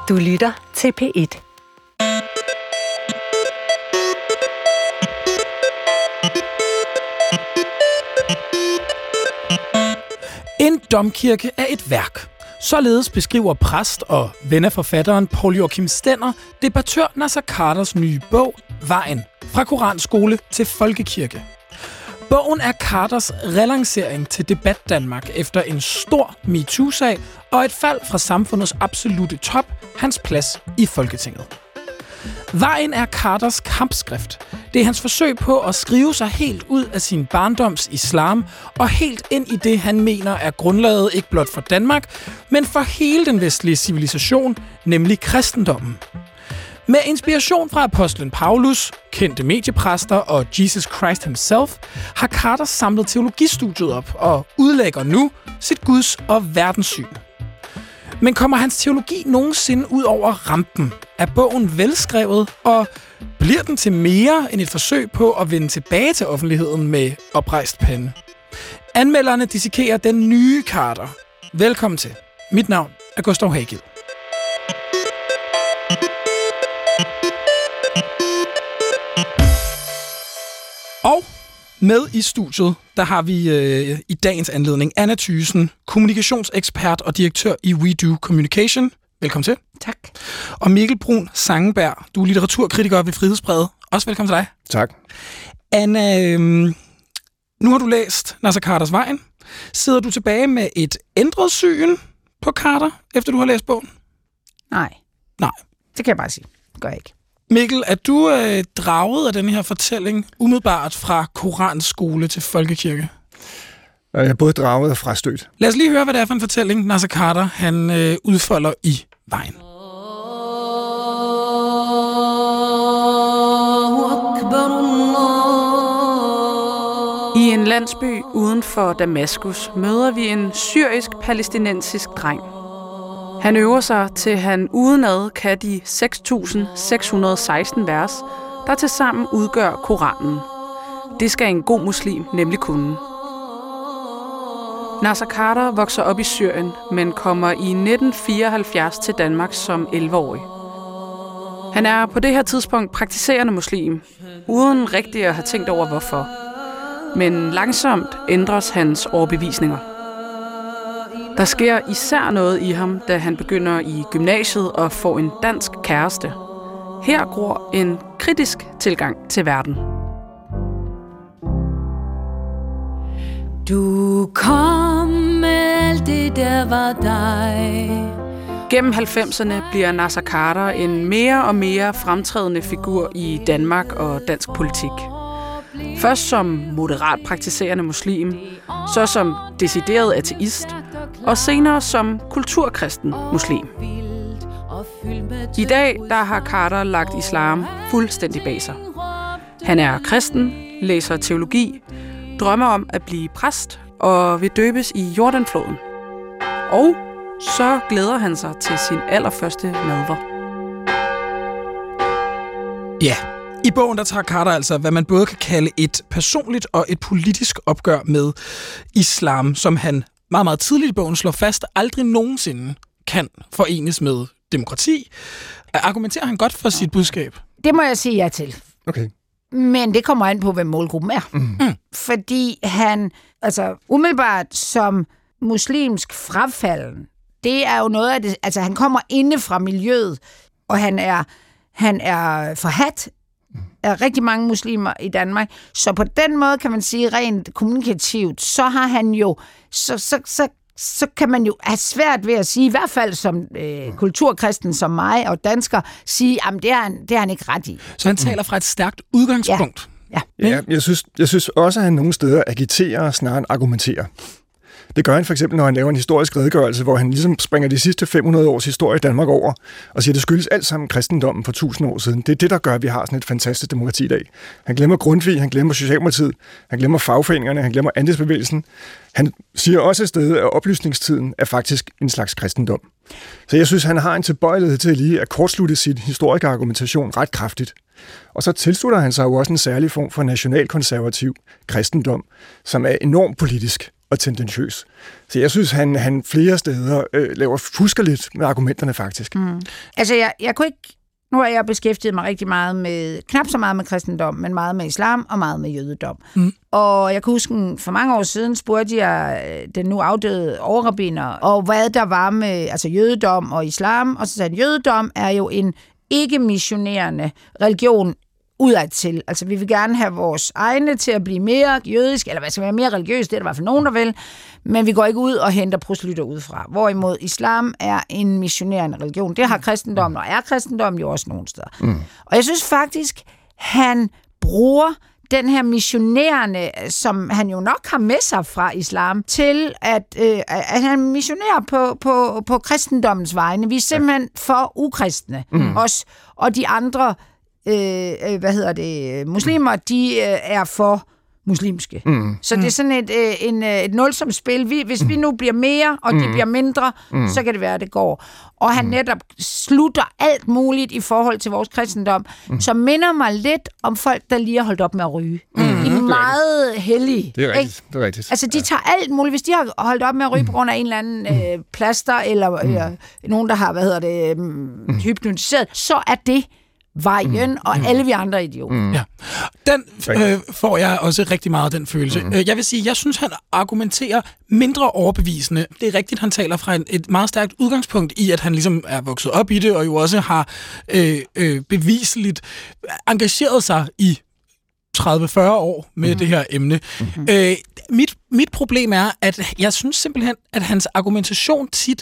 Du lytter til P1. En domkirke er et værk. Således beskriver præst og ven af forfatteren Poul Joachim Stender debattør Naser Khaders nye bog, Vejen, fra koranskole til folkekirke. Bogen er Khaders relancering til debat Danmark efter en stor MeToo-sag og et fald fra samfundets absolute top, hans plads i Folketinget. Vejen er Khaders kampskrift. Det er hans forsøg på at skrive sig helt ud af sin barndoms islam og helt ind i det, han mener er grundlaget ikke blot for Danmark, men for hele den vestlige civilisation, nemlig kristendommen. Med inspiration fra apostlen Paulus, kendte mediepræster og Jesus Christ himself, har Khader samlet teologistudiet op og udlægger nu sit Guds- og verdenssyn. Men kommer hans teologi nogensinde ud over rampen? Er bogen velskrevet, og bliver den til mere end et forsøg på at vende tilbage til offentligheden med oprejst pande? Anmelderne dissekerer den nye Khader. Velkommen til. Mit navn er Gustav Hagel. Og med i studiet, der har vi i dagens anledning Anna Thyssen, kommunikationsekspert og direktør i We Do Communication. Velkommen til. Tak. Og Mikkel Brun Sangenberg, du er litteraturkritiker ved Frihedsbrevet. Også velkommen til dig. Tak. Anna, nu har du læst Naser Khaders Vejen. Sidder du tilbage med et ændret syn på Khader, efter du har læst bogen? Nej. Det kan jeg bare sige. Det gør jeg ikke. Mikkel, er du draget af den her fortælling umiddelbart fra koranskole til folkekirke? Jeg er både draget og frastødt. Lad os lige høre, hvad det er for en fortælling, Naser Khader han udfolder i Vejen. I en landsby uden for Damaskus møder vi en syrisk-palæstinensisk dreng. Han øver sig til han udenad kan de 6.616 vers, der tilsammen udgør Koranen. Det skal en god muslim nemlig kunne. Naser Khader vokser op i Syrien, men kommer i 1974 til Danmark som 11-årig. Han er på det her tidspunkt praktiserende muslim, uden rigtig at have tænkt over hvorfor. Men langsomt ændres hans overbevisninger. Der sker især noget i ham, da han begynder i gymnasiet og får en dansk kæreste. Her gror en kritisk tilgang til verden. Du kom med alt det, der var dig. Gennem 90'erne bliver Naser Khader en mere og mere fremtrædende figur i Danmark og dansk politik. Først som moderat praktiserende muslim, så som decideret ateist, og senere som kulturkristen muslim. I dag der har Khader lagt islam fuldstændig bag sig. Han er kristen, læser teologi, drømmer om at blive præst og vil døbes i Jordanfloden. Og så glæder han sig til sin allerførste nadver. Ja, i bogen der tager Khader altså, hvad man både kan kalde et personligt og et politisk opgør med islam, som han meget, meget tidligt i bogen slår fast, aldrig nogensinde kan forenes med demokrati. Argumenterer han godt for sit budskab? Det må jeg sige ja til. Okay. Men det kommer an på, hvem målgruppen er. Fordi han, altså umiddelbart som muslimsk frafalden, det er jo noget af det, altså han kommer inde fra miljøet, og han er forhadt af rigtig mange muslimer i Danmark. Så på den måde kan man sige rent kommunikativt, så har han jo, så kan man jo have svært ved at sige, i hvert fald som kulturkristen som mig og dansker, sige, at det er han ikke ret i. Så han taler fra et stærkt udgangspunkt. Ja, jeg synes også, at han nogle steder agiterer snarere end argumenterer. Det gør han for eksempel, når han laver en historisk redegørelse, hvor han ligesom springer de sidste 500 års historie i Danmark over, og siger, at det skyldes alt sammen kristendommen for 1000 år siden. Det er det, der gør, at vi har sådan et fantastisk demokrati i dag. Han glemmer Grundtvig, han glemmer Socialdemokratiet, han glemmer fagforeningerne, han glemmer andelsbevægelsen. Han siger også et sted, at oplysningstiden er faktisk en slags kristendom. Så jeg synes, han har en tilbøjelighed til lige at kortslutte sin historiske argumentation ret kraftigt. Og så tilslutter han sig jo også en særlig form for nationalkonservativ kristendom, som er enormt politisk. og tendentiøs. Så jeg synes, han flere steder fusker lidt med argumenterne faktisk. Altså, jeg kunne ikke... Nu har jeg beskæftiget mig rigtig meget med, knap så meget med kristendom, men meget med islam og meget med jødedom. Og jeg kan huske, for mange år siden spurgte jeg den nu afdøde overrabbiner, og hvad der var med jødedom og islam. Og så sagde han, jødedom er jo en ikke-missionerende religion udadtil. Altså, vi vil gerne have vores egne til at blive mere jødisk, eller hvad skal være mere religiøs, det er der i hvert fald nogen, der vil, men vi går ikke ud og henter proselytter udefra. Hvorimod islam er en missionerende religion. Det har kristendommen, og er kristendommen jo også nogle steder. Og jeg synes faktisk, han bruger den her missionerende, som han jo nok har med sig fra islam, til at han missionerer på kristendommens vegne. Vi er simpelthen for ukristne, os, og de andre muslimer, de er for muslimske. Så det er sådan et nulsomt spil. Hvis vi nu bliver mere, og de bliver mindre, så kan det være, at det går. Og han netop slutter alt muligt i forhold til vores kristendom, som minder mig lidt om folk, der lige har holdt op med at ryge. De er meget hellige. Det er rigtigt. Det er rigtigt. Altså, de tager alt muligt. Hvis de har holdt op med at ryge på grund af en eller anden plaster, eller nogen, der har hypnotiseret, så er det vejen, og alle vi andre idioter. Ja. Den får jeg også rigtig meget, den følelse. Jeg vil sige, jeg synes, han argumenterer mindre overbevisende. Det er rigtigt, han taler fra et meget stærkt udgangspunkt i, at han ligesom er vokset op i det, og jo også har beviseligt engageret sig i 30-40 år med det her emne. Mit problem er, at jeg synes simpelthen, at hans argumentation tit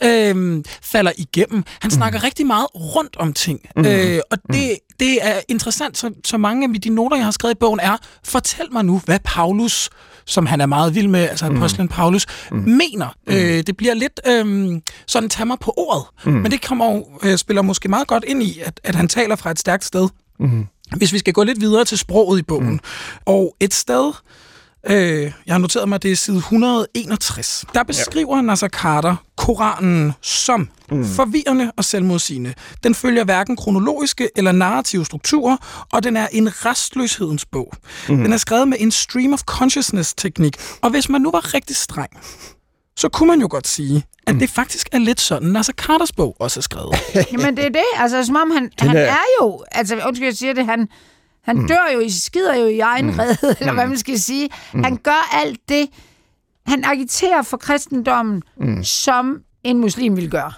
falder igennem. Han snakker rigtig meget rundt om ting. Og det er interessant, så mange af de noter, jeg har skrevet i bogen, er, fortæl mig nu, hvad Paulus, som han er meget vild med, altså apostlen Paulus, mener. Det bliver lidt sådan, tag mig på ordet. Men det spiller måske meget godt ind i, at han taler fra et stærkt sted. Hvis vi skal gå lidt videre til sproget i bogen. Og et sted, jeg har noteret mig, det er side 161, der beskriver Naser Khader Koranen som forvirrende og selvmodsigende. Den følger hverken kronologiske eller narrative strukturer, og den er en restløshedens bog. Den er skrevet med en stream of consciousness-teknik, og hvis man nu var rigtig streng, så kunne man jo godt sige, at det faktisk er lidt sådan, Naser Khaders bog også er skrevet. Jamen det er det, altså som om han er jo, altså undskyld jeg siger det, han dør jo, skider jo i egen rede, eller hvad man skal sige. Han gør alt det, han agiterer for kristendommen, som en muslim vil gøre.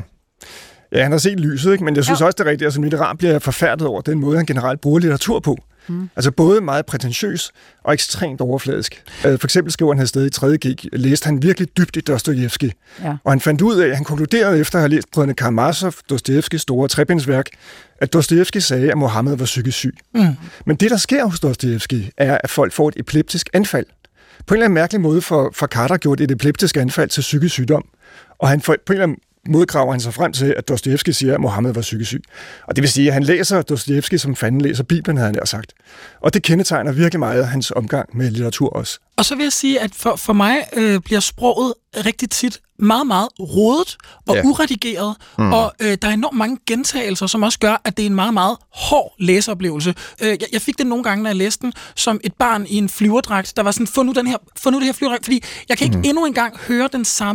Ja, han har set lyset, ikke? Men jeg synes også, det er rigtigt, at som litterat bliver jeg forfærdet over den måde, han generelt bruger litteratur på. Altså både meget prætentiøs og ekstremt overfladisk. For eksempel skriver han et sted i 3.G, læste han virkelig dybt i Dostojevskij. Og han fandt ud af, han konkluderede efter at have læst Brødrene Karamazov, Dostojevskijs store trebindsværk, at Dostojevskij sagde, at Mohammed var psykisk syg. Men det, der sker hos Dostojevskij, er, at folk får et epileptisk anfald. På en eller anden mærkelig måde for Khader gjort et epileptisk anfald til psykisk sygdom. Og han på en eller anden modgraver han sig frem til, at Dostojevskij siger, at Mohammed var psykisk syg. Og det vil sige, at han læser Dostojevskij, som fanden læser Bibelen, havde han sagt. Og det kendetegner virkelig meget hans omgang med litteratur også. Og så vil jeg sige, at for mig bliver sproget rigtig tit meget, meget rodet og uredigeret, og der er enormt mange gentagelser, som også gør, at det er en meget, meget hård læseoplevelse. Jeg fik det nogle gange, når jeg læste den, som et barn i en flyverdragt, der var sådan, få nu det her flyverdragt, fordi jeg kan ikke endnu engang høre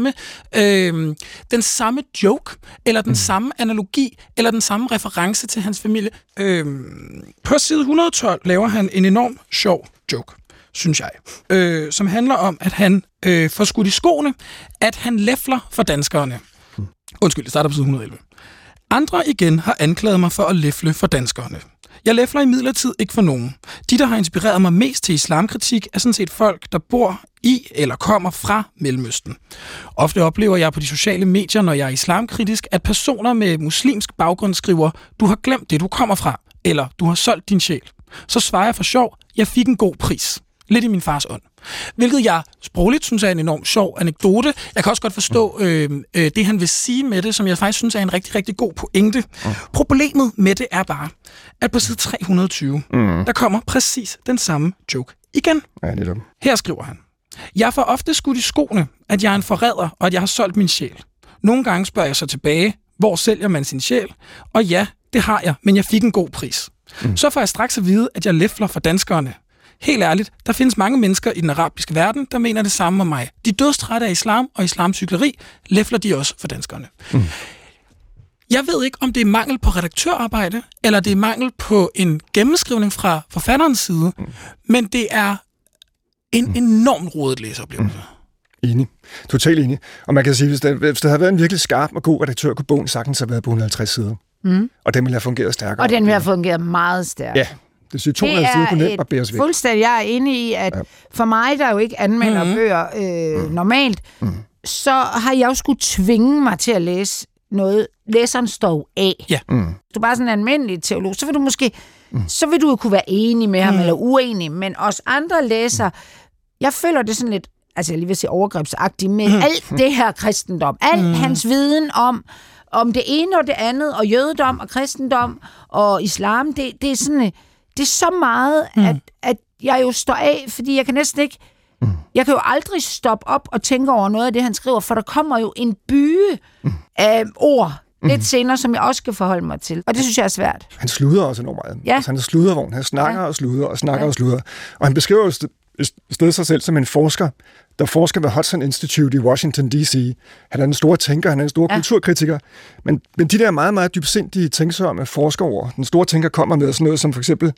den samme joke, eller den samme analogi, eller den samme reference til hans familie. På side 112 laver han en enormt sjov joke, synes jeg, som handler om, at han får skudt i skoene, at han læfler for danskerne. Undskyld, det starter på side 111. Andre igen har anklaget mig for at læfle for danskerne. Jeg læfler imidlertid ikke for nogen. De, der har inspireret mig mest til islamkritik, er sådan set folk, der bor i eller kommer fra Mellemøsten. Ofte oplever jeg på de sociale medier, når jeg er islamkritisk, at personer med muslimsk baggrund skriver, du har glemt det, du kommer fra, eller du har solgt din sjæl. Så svarer jeg for sjov, jeg fik en god pris. Lidt i min fars ånd. Hvilket jeg sprogligt synes er en enormt sjov anekdote. Jeg kan også godt forstå det, han vil sige med det, som jeg faktisk synes er en rigtig, rigtig god pointe. Problemet med det er bare, at på side 320, der kommer præcis den samme joke igen. Her skriver han. Jeg får ofte skudt i skoene, at jeg er en forræder, og at jeg har solgt min sjæl. Nogle gange spørger jeg så tilbage, hvor sælger man sin sjæl? Og ja, det har jeg, men jeg fik en god pris. Så får jeg straks at vide, at jeg læfler for danskerne. helt ærligt, der findes mange mennesker i den arabiske verden, der mener det samme om mig. De dødstrætte af islam og islamcykleri læfler de også for danskerne. Jeg ved ikke, om det er mangel på redaktørarbejde, eller det er mangel på en gennemskrivning fra forfatterens side, men det er en enormt rodet læseoplevelse. Enig. Totalt enig. Og man kan sige, hvis der havde været en virkelig skarp og god redaktør, kunne bogen sagtens have været på 150 sider. Og den ville have fungeret stærkere. Og den ville have fungeret meget stærkere. Ja, det siger 200 sider kunne nemt barberes væk. Fuldstændig. Jeg er enig i, at for mig, der jo ikke anmelder bøger normalt, så har jeg jo skulle tvinge mig til at læse noget. Læseren står jo af. Ja. Du er bare sådan en almindelig teolog, så vil du måske så vil du jo kunne være enig med ham eller uenig, men os andre læsere, jeg føler det sådan lidt, altså jeg lige vil sige overgrebsagtigt, med alt det her kristendom, al hans viden om det ene og det andet, og jødedom og kristendom og islam, det er sådan, det er så meget, at jeg jo står af, fordi jeg kan næsten ikke, jeg kan jo aldrig stoppe op og tænke over noget af det, han skriver, for der kommer jo en byge af ord lidt senere, som jeg også skal forholde mig til. Og det synes jeg er svært. Han sluder også enormt meget. Ja. Altså, han er sludervogn. Han snakker og sluder og snakker og sluder. Og han beskriver jo stedet sig selv som en forsker, der forsker ved Hudson Institute i Washington, D.C. Han er en stor tænker, han er en stor kulturkritiker. Men de der meget, meget dybsindige tænksomme forskerord, den store tænker kommer med sådan noget som for eksempel,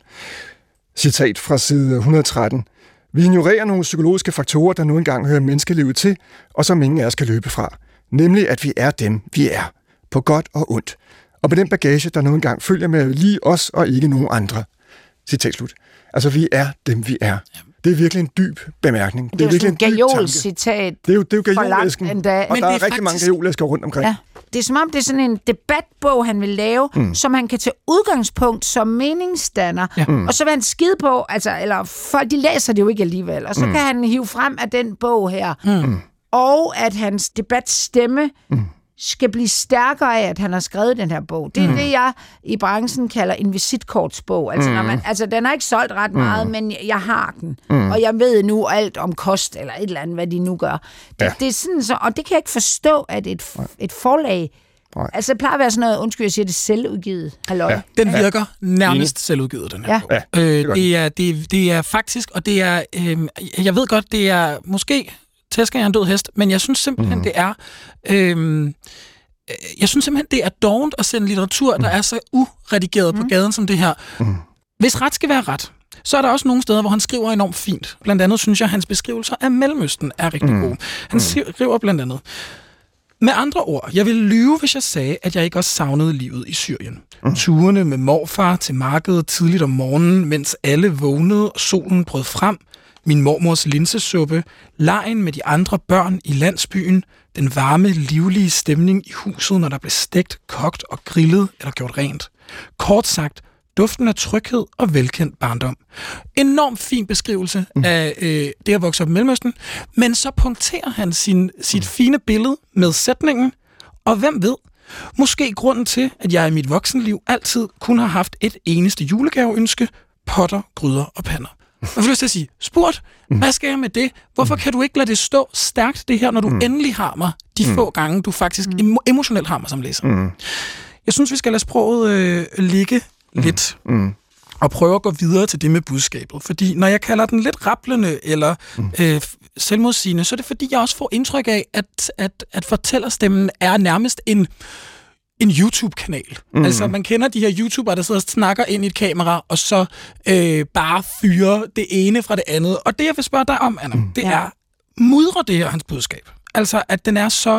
citat fra side 113, vi ignorerer nogle psykologiske faktorer, der nu engang hører menneskelivet til, og som ingen af os kan løbe fra. Nemlig, at vi er dem, vi er. På godt og ondt. Og på den bagage, der nu engang følger med lige os og ikke nogen andre. Citat slut. Altså, vi er dem, vi er. Det er virkelig en dyb bemærkning. Det er virkelig en gajol-citat. Det er jo gajolæsken, og men der er rigtig faktisk mange gajolæsker rundt omkring. Ja. Det er som om, det er sådan en debatbog, han vil lave, som han kan tage udgangspunkt som meningsdanner, og så vil han skide på, altså, eller folk, de læser det jo ikke alligevel, og så kan han hive frem af den bog her, og at hans debatstemme skal blive stærkere af, at han har skrevet den her bog. Det er det, jeg i branchen kalder en visitkortsbog. Altså, altså, den har ikke solgt ret meget, men jeg har den. Og jeg ved nu alt om kost, eller et eller andet, hvad de nu gør. Det er sådan så, og det kan jeg ikke forstå, at et forlag... Nej. Altså, det plejer at være sådan noget, undskyld, jeg siger det, selvudgivet. Halløj. Ja. Den virker nærmest selvudgivet, den her bog. Det er faktisk, og det er... jeg ved godt, det er måske... tæsker jeg en død hest, men jeg synes simpelthen, det er... jeg synes simpelthen, det er dovent at sende litteratur, der er så uredigeret på gaden som det her. Hvis ret skal være ret, så er der også nogle steder, hvor han skriver enormt fint. Blandt andet synes jeg, at hans beskrivelser af Mellemøsten er rigtig gode. Han skriver blandt andet: med andre ord, jeg ville lyve, hvis jeg sagde, at jeg ikke også savnede livet i Syrien. Turene med morfar til markedet tidligt om morgenen, mens alle vågnede og solen brød frem, min mormors linsesuppe, legen med de andre børn i landsbyen, den varme, livlige stemning i huset, når der blev stegt, kogt og grillet eller gjort rent. Kort sagt, duften af tryghed og velkendt barndom. Enormt fin beskrivelse af det at vokse op i Mellemøsten, men så punkterer han sit fine billede med sætningen, og hvem ved, måske grunden til, at jeg i mit voksenliv altid kun har haft et eneste julegaveønske, potter, gryder og pander. Jeg får lyst til at sige, spurgt, hvad skal jeg med det? Hvorfor kan du ikke lade det stå stærkt, det her, når du endelig har mig, de få gange, du faktisk emotionelt har mig som læser? Jeg synes, vi skal lade sproget ligge lidt, og prøve at gå videre til det med budskabet. Fordi når jeg kalder den lidt rablende eller selvmodsigende, så er det fordi, jeg også får indtryk af, at fortællerstemmen er nærmest en YouTube-kanal. Altså, man kender de her YouTubere, der sidder og snakker ind i et kamera, og så bare fyrer det ene fra det andet. Og det, jeg vil spørge dig om, Anna, det er, mudrer det her hans budskab? Altså, at den er så,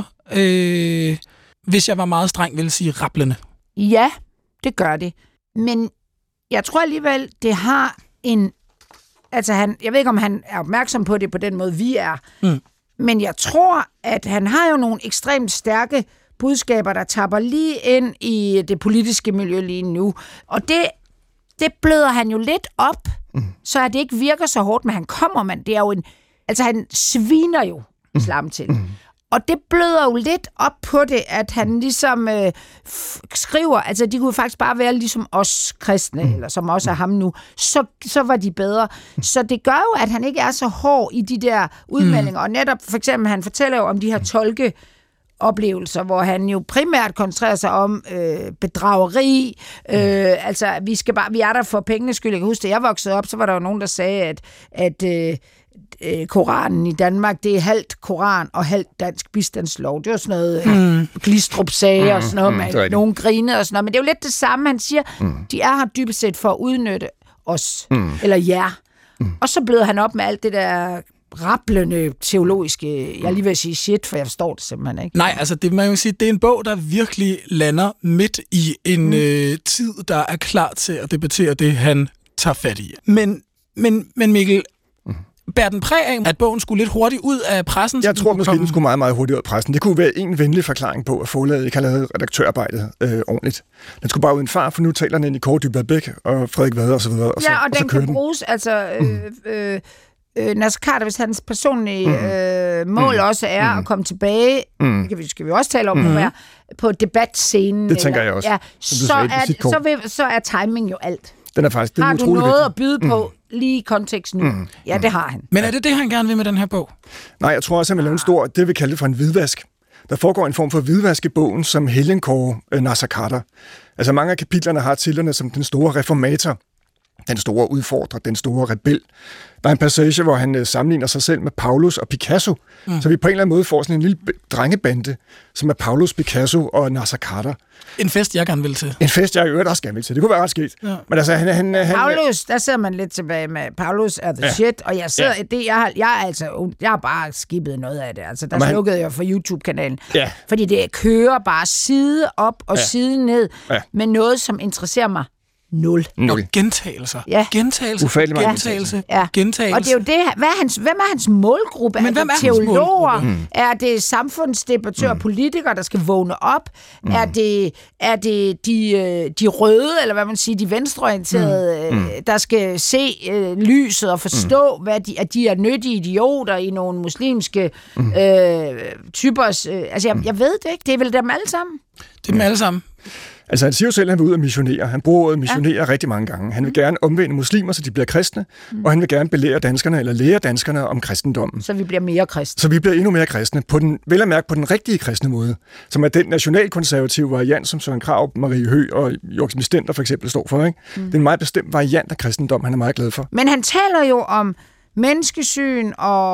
hvis jeg var meget streng, ville sige rablende. Ja, det gør det. Men jeg tror alligevel, det har en... Altså, jeg ved ikke, om han er opmærksom på det på den måde, vi er. Men jeg tror, at han har jo nogle ekstremt stærke budskaber, der tapper lige ind i det politiske miljø lige nu. Og det bløder han jo lidt op, så at det ikke virker så hårdt, men han kommer, det er jo altså han sviner jo islam til. Og det bløder jo lidt op på det, at han ligesom skriver, altså de kunne faktisk bare være ligesom os kristne, eller som også er ham nu, så var de bedre. Så det gør jo, at han ikke er så hård i de der udmeldinger. Og netop, for eksempel, han fortæller jo om de her tolke, oplevelser, hvor han jo primært koncentrerer sig om bedrageri. Altså, vi er der for pengenes skyld. Jeg kan huske, da jeg voksede op, så var der jo nogen, der sagde, at Koranen i Danmark, det er halvt Koran og halvt dansk bistandslov. Det var sådan noget, Glistrup sagde og sådan noget, med nogen grinede og sådan noget. Men det er jo lidt det samme, han siger. De er her dybest set for at udnytte os, eller jer. Og så blød han op med alt det der rablende teologiske, jeg lige vil sige shit, for jeg forstår det simpelthen ikke. Nej, altså det, man kan sige, det er en bog, der virkelig lander midt i en tid, der er klar til at debattere det, han tager fat i. Men Mikkel, bærer den præg af, at bogen skulle lidt hurtigt ud af pressen? Jeg tror måske, den skulle meget, meget hurtigt ud af pressen. Det kunne være en venlig forklaring på, at forlaget ikke har lavet redaktørarbejdet ordentligt. Den skulle bare uden far, for nu taler den ind i Kåre Dybvad Bæk og Frederik Vade og så videre. Og den kan bruges, altså... Naser Khader, hvis hans personlige mål også er at komme tilbage, det skal vi også tale om nu, på debatscenen. Det tænker jeg også. Ja, så er timing jo alt. Den er faktisk, har du noget at byde på lige i kontekst nu? Ja, det har han. Men er det, han gerne vil med den her bog? Nej, jeg tror også, at man laver en stor, det vi kalder det for en hvidvask. Der foregår en form for hvidvask i bogen, som helgenkårer Naser Khader. Altså mange af kapitlerne har titlerne som den store reformator, den store udfordrer, den store rebel. Der er en passage, hvor han sammenligner sig selv med Paulus og Picasso. Så vi på en eller anden måde får sådan en lille drengebande, som er Paulus, Picasso og Naser Khader. En fest, jeg gerne vil til. En fest, jeg i øvrigt også gerne vil til. Det kunne være ret sket. Ja. Men altså, han Paulus, der sidder man lidt tilbage med, Paulus er the shit, og jeg sidder, jeg har bare skippet noget af det. Altså, der slukkede jeg for YouTube-kanalen. Ja. Fordi det kører bare side op og side ned med noget, som interesserer mig. Nul. Og gentagelser. Ja. Gentagelse. Ufærdig gentagelse. Ja. Gentagelse. Og det er jo det. Hvem er hans målgruppe? Men hvem er teologer? Er det samfundsdebattører og politikere, der skal vågne op? Er det de røde, eller hvad man siger, de venstreorienterede, der skal se lyset og forstå, at de er nyttige idioter i nogle muslimske typers... altså, jeg ved det ikke. Det er vel dem alle sammen? Det er dem alle sammen. Altså han siger jo selv, at han vil ud og missionere. Han bruger ordet missionere rigtig mange gange. Han vil gerne omvende muslimer, så de bliver kristne, og han vil gerne belære danskerne, eller lære danskerne om kristendommen. Så vi bliver mere kristne. Så vi bliver endnu mere kristne, vel at mærke på den rigtige kristne måde, som er den nationalkonservative variant, som Søren Krarup, Marie Høgh og Joachim Stender for eksempel står for. Ikke? Det er en meget bestemt variant af kristendom, han er meget glad for. Men han taler jo om menneskesyn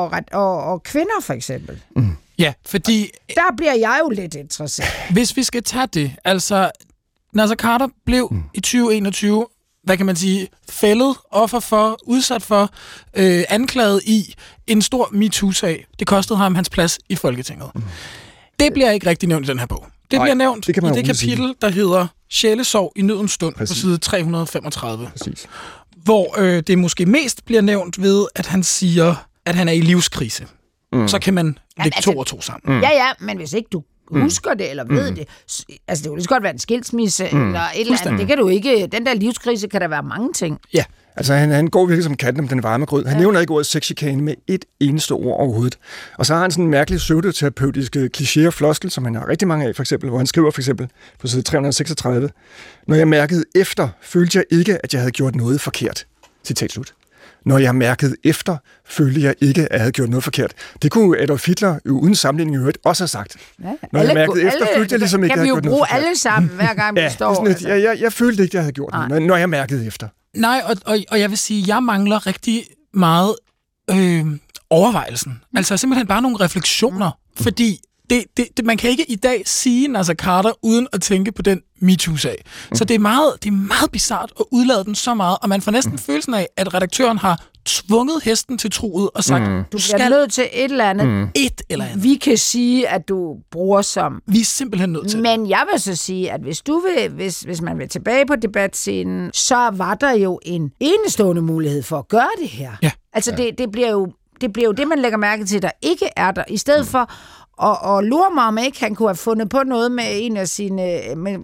og kvinder for eksempel. Ja, fordi... Der bliver jeg jo lidt interesseret. Hvis vi skal tage det, altså... Naser Khader blev i 2021, hvad kan man sige, fældet, offer for, udsat for, anklaget i en stor MeToo-sag. Det kostede ham hans plads i Folketinget. Det bliver ikke rigtig nævnt i den her bog. Det bliver nævnt i det kapitel, der hedder Sjælesorg i nødens stund, på side 335. Præcis. Hvor det måske mest bliver nævnt ved, at han siger, at han er i livskrise. Så kan man lægge to og to sammen. Ja, men hvis ikke du husker det, eller ved det. Altså, det kunne lige så godt være en skilsmisse, eller et eller andet. Det kan du ikke. Den der livskrise kan der være mange ting. Ja. Altså, han går virkelig som katten om den varme grød. Han nævner ikke ordet sexchikane med et eneste ord overhovedet. Og så har han sådan en mærkelig pseudoterapeutisk kliché og floskel, som han har rigtig mange af, for eksempel, hvor han skriver for eksempel på side 336. Når jeg mærkede efter, følte jeg ikke, at jeg havde gjort noget forkert. Citat slut. Når jeg mærkede efter, følte jeg ikke, at jeg havde gjort noget forkert. Det kunne Adolf Hitler uden sammenligning i øvrigt også have sagt. Ja, når jeg mærkede efter, følte jeg ligesom ikke, at jeg havde gjort noget forkert. Kan vi jo bruge alle sammen, hver gang vi står. Jeg følte ikke, at jeg havde gjort noget, når jeg mærkede efter. Nej, og jeg vil sige, at jeg mangler rigtig meget overvejelsen. Altså simpelthen bare nogle refleksioner. Fordi man kan ikke i dag sige Naser Khader uden at tænke på den MeToo-sag. Så det er meget bizart at udlade den så meget, og man får næsten følelsen af, at redaktøren har tvunget hesten til truet og sagt, du skal nødt til et eller andet. Et eller andet. Vi kan sige, at du bruger som... Vi er simpelthen nødt til. Men jeg vil så sige, at hvis man vil tilbage på debatscenen, så var der jo en enestående mulighed for at gøre det her. Ja. Altså det bliver jo det, man lægger mærke til, der ikke er der. I stedet for og lurer mig om ikke, han kunne have fundet på noget med en af sine...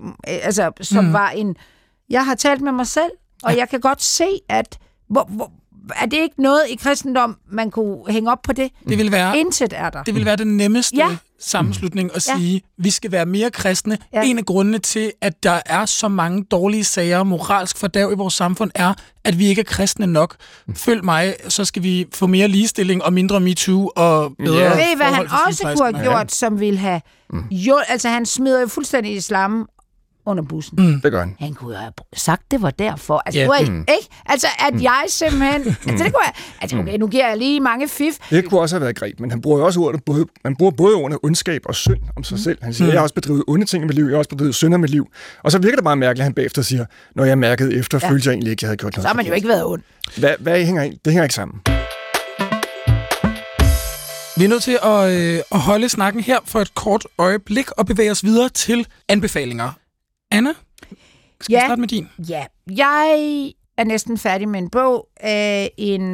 som var en... Jeg har talt med mig selv, og jeg kan godt se, at... er det ikke noget i kristendom, man kunne hænge op på det? Det vil være... Intet er der. Det vil være den nemmeste sammenslutning og sige, vi skal være mere kristne. Ja. En af grundene til, at der er så mange dårlige sager, moralsk fordærv i vores samfund, er, at vi ikke er kristne nok. Følg mig, så skal vi få mere ligestilling og mindre MeToo og bedre Ved I, hvad han også kunne have gjort, som ville have... Jo, altså, han smider jo fuldstændig islam under bussen. Det gør han. Han kunne have sagt, det var derfor. Altså, ikke? Altså, at jeg simpelthen... Altså, det kunne jeg... Altså, okay, nu giver jeg lige mange fif. Det kunne også have været greb, men han bruger jo også ordet, man bruger både ordene ondskab og synd om sig selv. Han siger, jeg har også bedrevet onde ting i mit liv, jeg har også bedrevet synder i mit liv. Og så virker det meget mærkeligt, at han bagefter siger, når jeg mærkede efter, følte jeg egentlig ikke, jeg havde gjort noget. Så har man jo ikke været ond. Hvad hænger ind? Det hænger ikke sammen. Vi er nødt til at holde snakken her for et kort øjeblik og bevæge os videre til anbefalinger. Anna, skal vi starte med din? Ja, jeg er næsten færdig med en bog af en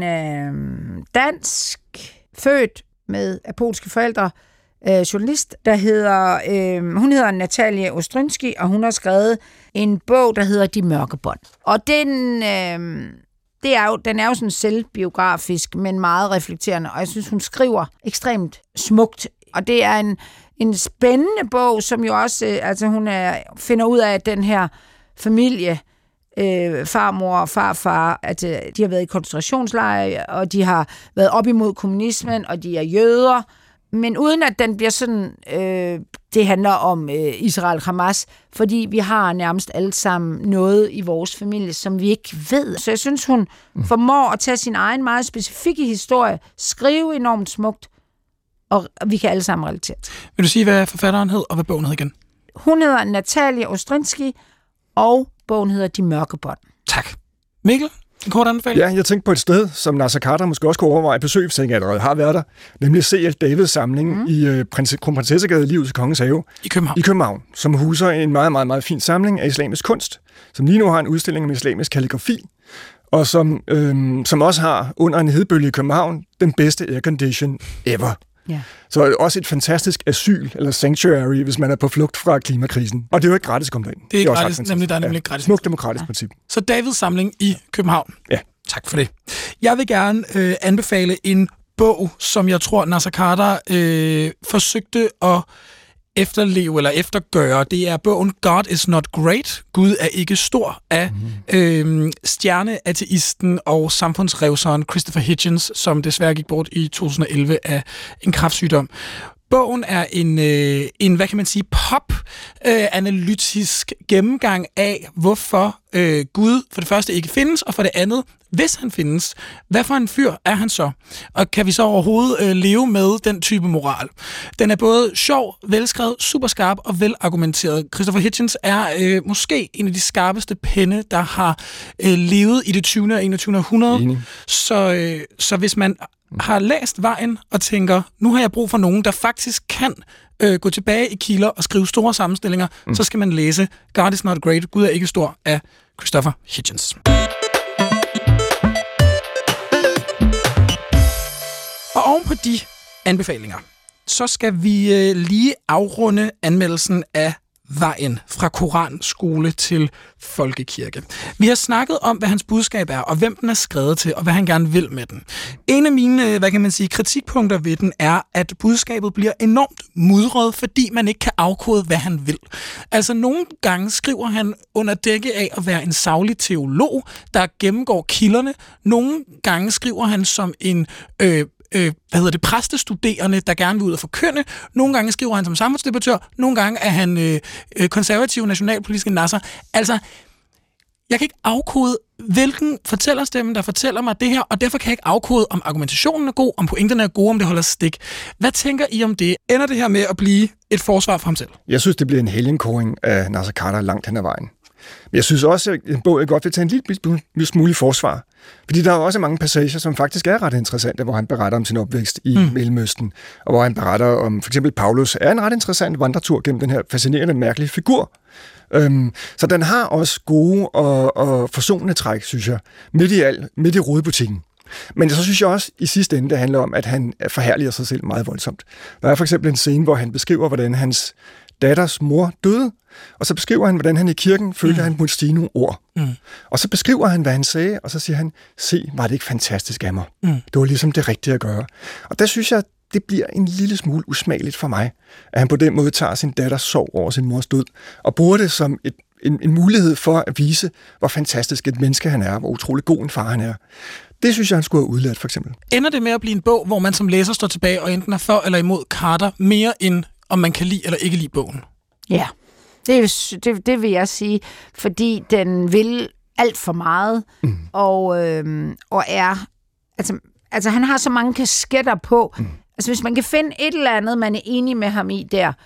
dansk født med polske forældre journalist, der hedder, hun hedder Natalia Ostrynski, og hun har skrevet en bog, der hedder De mørke bånd. Og den er jo sådan selvbiografisk, men meget reflekterende, og jeg synes, hun skriver ekstremt smukt. Og det er en spændende bog, som jo også, altså hun finder ud af, at den her familie, farmor og farfar, at de har været i koncentrationslejre, og de har været op imod kommunismen, og de er jøder, men uden at den bliver sådan, det handler om Israel-Hamas, fordi vi har nærmest alle sammen noget i vores familie, som vi ikke ved. Så jeg synes, hun formår at tage sin egen meget specifikke historie, skrive enormt smukt, og vi kan alle sammen relatere til. Vil du sige, hvad forfatteren hed, og hvad bogen hed igen? Hun hedder Natalia Ostrynski, og bogen hedder De mørke bånd. Tak. Mikkel, en kort anbefaling? Ja, jeg tænkte på et sted, som Naser Khader måske også kunne overveje besøg, hvis jeg allerede har været der, nemlig C.L. Davids samling i Kronprinsessegade Livet til Kongens Have i København, som huser en meget, meget, meget fin samling af islamisk kunst, som lige nu har en udstilling om islamisk kalligrafi, og som også har under en hedebølge i København den bedste aircondition ever. Ja. Så også et fantastisk asyl eller sanctuary, hvis man er på flugt fra klimakrisen. Og det er jo ikke gratis at komme derind. Det er gratis, nemlig der er nemlig ikke gratis. Smukt demokratisk princip. Så Davids samling i København. Ja. Tak for det. Jeg vil gerne anbefale en bog, som jeg tror Naser Khader forsøgte at efterleve eller eftergøre. Det er bogen God is not great. Gud er ikke stor af stjerneateisten og samfundsrevseren Christopher Hitchens, som desværre gik bort i 2011 af en kræftsygdom. Bogen er en hvad kan man sige, pop-analytisk gennemgang af, hvorfor Gud for det første ikke findes, og for det andet, hvis han findes, hvad for en fyr er han så? Og kan vi så overhovedet leve med den type moral? Den er både sjov, velskrevet, super skarp og velargumenteret. Christopher Hitchens er måske en af de skarpeste penne, der har levet i det 20. og 21. århundrede. Så hvis man har læst Vejen og tænker, nu har jeg brug for nogen, der faktisk kan gå tilbage i kilder og skrive store sammenstillinger, så skal man læse God is not great, Gud er ikke stor af Christopher Hitchens. Og oven på de anbefalinger, så skal vi lige afrunde anmeldelsen af Vejen fra koranskole til folkekirke. Vi har snakket om, hvad hans budskab er, og hvem den er skrevet til, og hvad han gerne vil med den. En af mine, hvad kan man sige, kritikpunkter ved den er, at budskabet bliver enormt mudret, fordi man ikke kan afkode, hvad han vil. Altså, nogle gange skriver han under dække af at være en saglig teolog, der gennemgår kilderne. Nogle gange skriver han som en præstestuderende, der gerne vil ud og forkynde. Nogle gange skriver han som samfundsdebattør, nogle gange er han konservativ nationalpolitisk nasser. Altså, jeg kan ikke afkode, hvilken fortællerstemme, der fortæller mig det her, og derfor kan jeg ikke afkode, om argumentationen er god, om pointerne er gode, om det holder stik. Hvad tænker I om det? Ender det her med at blive et forsvar for ham selv? Jeg synes, det bliver en helgenkåring af Naser Khader langt hen ad vejen. Men jeg synes også, at en bog godt vil tage en lille smule forsvar. Fordi der er også mange passager, som faktisk er ret interessante, hvor han beretter om sin opvækst i Mellemøsten, og hvor han beretter om, for eksempel Paulus, er en ret interessant vandretur gennem den her fascinerende, mærkelige figur. Så den har også gode og forsonende træk, synes jeg, midt i rodebutikken. Men så synes jeg også, i sidste ende, det handler om, at han forherliger sig selv meget voldsomt. Der er for eksempel en scene, hvor han beskriver, hvordan hans datters mor døde, og så beskriver han, hvordan han i kirken følte, at han måtte sige nogle ord. Og så beskriver han, hvad han sagde, og så siger han, se, var det ikke fantastisk af mig? Det var ligesom det rigtige at gøre. Og der synes jeg, det bliver en lille smule usmageligt for mig, at han på den måde tager sin datters sorg over sin mors død, og bruger det som en mulighed for at vise, hvor fantastisk et menneske han er, hvor utrolig god en far han er. Det synes jeg, han skulle have udladt, for eksempel. Ender det med at blive en bog, hvor man som læser står tilbage og enten er for eller imod Carter, mere end om man kan lide eller ikke lide bogen? Ja, det vil jeg sige, fordi den vil alt for meget, og er... Altså, han har så mange kasketter på. Altså, hvis man kan finde et eller andet, man er enig med ham i der,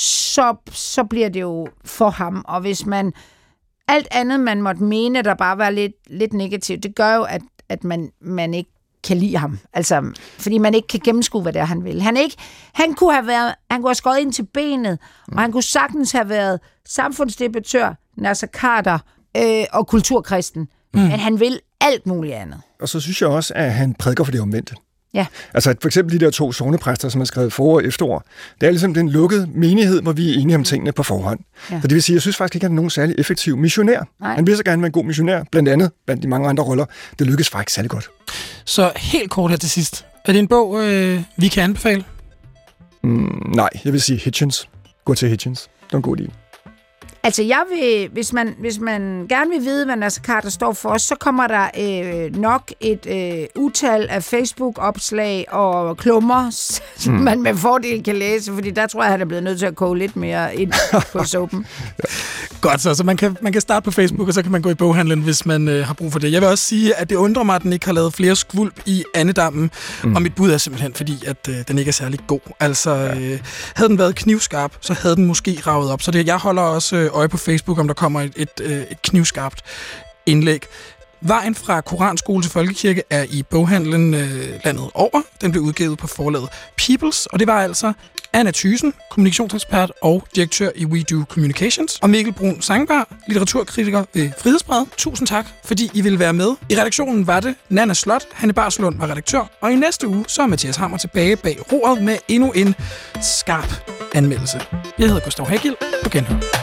så bliver det jo for ham. Og hvis man... Alt andet, man måtte mene, der bare var lidt negativt, det gør jo, at man ikke kan lide ham. Altså, fordi man ikke kan gennemskue, hvad det er, han vil. Han kunne have skåret ind til benet, og han kunne sagtens have været samfundsdebattør, Naser Khader og kulturkristen. Men han vil alt muligt andet. Og så synes jeg også, at han prædiker for det omvendte. Ja. Altså for eksempel de der 2 sognepræster, som har skrevet forår og efterår. Det er ligesom den lukkede menighed, hvor vi er enige om tingene på forhånd. Ja. Så det vil sige, jeg synes faktisk ikke, at han er nogen særlig effektiv missionær. Nej. Han vil så gerne være en god missionær, blandt de mange andre roller. Det lykkes faktisk særlig godt. Så helt kort her til sidst. Er det en bog, vi kan anbefale? Nej, jeg vil sige Hitchens. Gå til Hitchens. Det er en god idé. Altså, jeg vil, hvis man gerne vil vide, hvad Naser Khader står for, så kommer der nok et utal af Facebook-opslag og klummer, som man med fordel kan læse, fordi der tror jeg, han er blevet nødt til at koge lidt mere ind på suppen. Godt så man kan starte på Facebook, og så kan man gå i boghandlen, hvis man har brug for det. Jeg vil også sige, at det undrer mig, at den ikke har lavet flere skvulp i andedammen, og mit bud er simpelthen, fordi at den ikke er særlig god. Altså, havde den været knivskarp, så havde den måske ravet op. Så jeg holder også øje på Facebook, om der kommer et knivskarpt indlæg. Vejen fra koranskole til folkekirke er i boghandlen landet over. Den blev udgivet på forlaget Peoples, og det var altså Anna Thyssen, kommunikationsekspert og direktør i We Do Communications, og Mikkel Brun Sangbar, litteraturkritiker ved Frihedsbrevet. Tusind tak, fordi I ville være med. I redaktionen var det Nanna Slot, Hanne Barslund var redaktør, og i næste uge så er Mathias Hammer tilbage bag roret med endnu en skarp anmeldelse. Jeg hedder Gustav Hagil. På genhør.